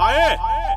Aê!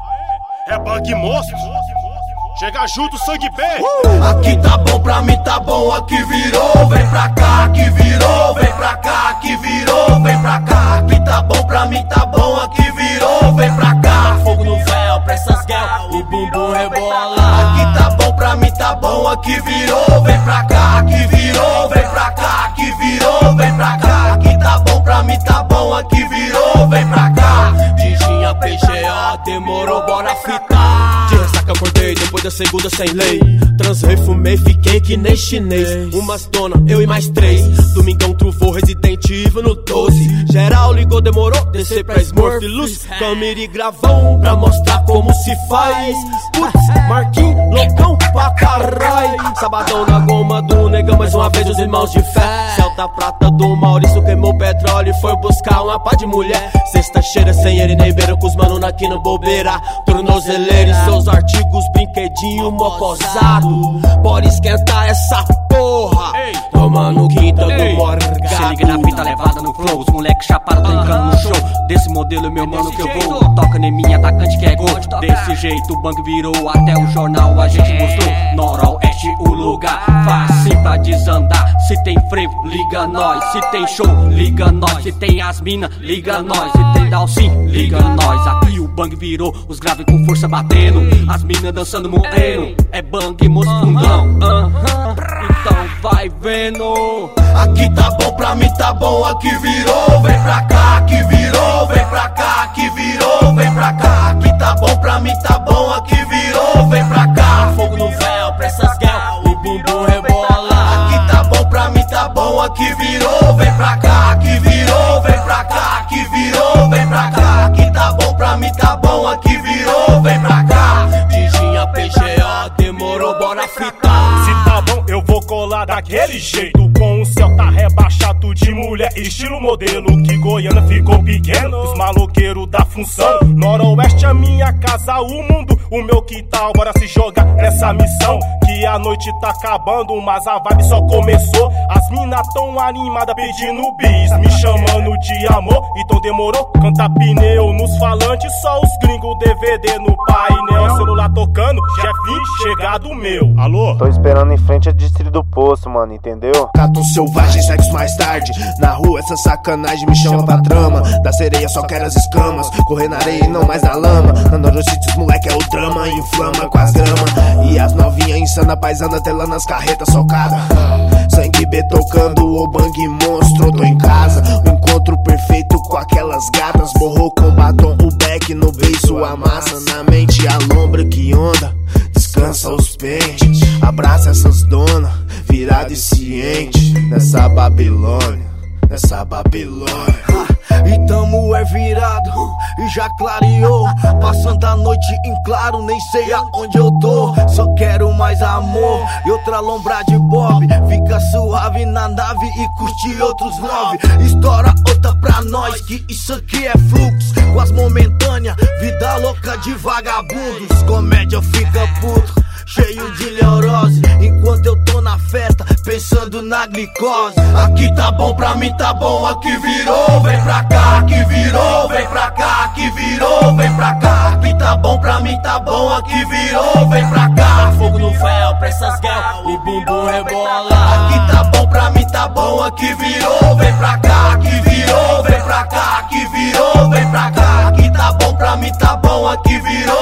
É Bang Monstro. Chega junto, sangue bem. Aqui tá bom, pra mim tá bom, aqui virou. Vem pra cá, aqui virou. Vem pra cá, aqui virou. Vem pra cá, aqui tá bom, pra mim tá bom, aqui virou. Vem pra cá, fogo no véu, pra essas girl, o bumbum rebola. Aqui tá bom, pra mim tá bom, aqui virou. Vem pra cá, aqui virou. Vem pra cá, aqui virou. Vem pra cá, aqui tá bom, pra mim tá bom, aqui virou. Vem pra cá, Dijinha PGA, demorou, bora fritar. De ressaca acordei depois da segunda sem lei. Transei, fumei, fiquei que nem chinês. Umas dona, eu e mais três. Domingão trufou, Resident Evil no 12. Geral ligou, demorou, descer pra Smurf. Luz, câmera e gravão pra mostrar como se faz. Putz, Marquinhos, loucão pra caralho. Sabadão na goma do negão, mais uma vez os irmãos de fé. Celta prata do Maurício queimou petróleo e foi buscar uma pá de mulher. Sexta cheira sem ele nem beira, com os mano aqui no bobeira. Tornozeleira e seus artigos, brinquedinho mocosado. Bora esquentar essa porra. Tomando quinta do Morgado. Se liga na fita levada no flow. Os moleque chapado tá entrando no show. Desse modelo, meu mano, que eu vou. Toca em mim, atacante que é gol. Desse jeito o bang virou, até o jornal a gente mostrou. Noroeste o lugar, fácil pra desandar. Se tem frevo, liga nós. Se tem show, liga nós. Se tem as mina, liga nós. Se tem dalcin, liga nós. Aqui o bang virou, os graves com força batendo. As mina dançando moreno. É bang, moço fundão. Então vai vendo. Aqui tá bom, pra mim tá bom, aqui virou. Vem pra cá, aqui virou. Vem pra cá, aqui virou. Vem pra cá, aqui tá bom, pra mim tá bom, aqui virou. Vem pra cá, fogo no véu, pra essas girl, o bumbum rebola. Aqui tá bom, pra mim tá bom, aqui virou. Vem pra cá, aqui virou. Vem pra cá, aqui virou. Vem pra cá, aqui tá bom, pra mim tá bom, aqui virou. Vem pra cá, Dijinha PGA, demorou, bora fritar. Se tá bom, eu vou colar daquele jeito. Com o céu tá rebaixado de mulher, estilo modelo. Que Goiânia ficou pequeno, os maloqueiros da função. Noroeste é minha casa, o mundo, o meu quintal. Bora se jogar nessa missão, que a noite tá acabando, mas a vibe só começou. As mina tão animadas pedindo bis, me chamando de amor, então demorou. Canta pneu nos falantes, só os gringos, DVD no painel. Celular tocando, chefinho, chegado meu. Alô? Tô esperando em frente a Distrito do Poço, mano, entendeu? Cato selvagem, sexo mais tarde. Na rua essa sacanagem me chama pra trama. Da sereia só quero as escamas, correr na areia e não mais na lama. Na Noroeste os moleque é o drama, inflama com as gramas. E as novinha insana, paisana, telando as carretas socada. Sangue B tocando, o bang monstro, tô em casa. O encontro perfeito com aquelas gatas. Borrou com batom, o beck no beiço, a massa na mente, a lombra que onda. Descansa os pentes, abraça essas donas, virada e ciente. Nessa Babilônia, nessa Babilônia. E tamo é virado, e já clareou. Passando a noite em claro, nem sei aonde eu tô. Só quero mais amor e outra lombra de bob. Fica suave na nave e curte outros 9. Estoura outra pra nós, que isso aqui é fluxo. Com as momentâneas, vida louca de vagabundos. Comédia fica puto, cheio de neurose, enquanto eu tô na festa, pensando na glicose. Aqui tá bom, pra mim tá bom, aqui virou. Vem pra cá, aqui virou. Vem pra cá, aqui virou. Vem pra cá, aqui tá bom, pra mim tá bom, aqui virou. Vem pra cá, Fogo no véu, pra essas girl, o bumbum rebola. aqui tá bom, pra mim tá bom, aqui virou. Vem pra cá, aqui virou. Vem pra cá, aqui virou. Vem pra cá, aqui tá bom, pra mim tá bom, aqui virou.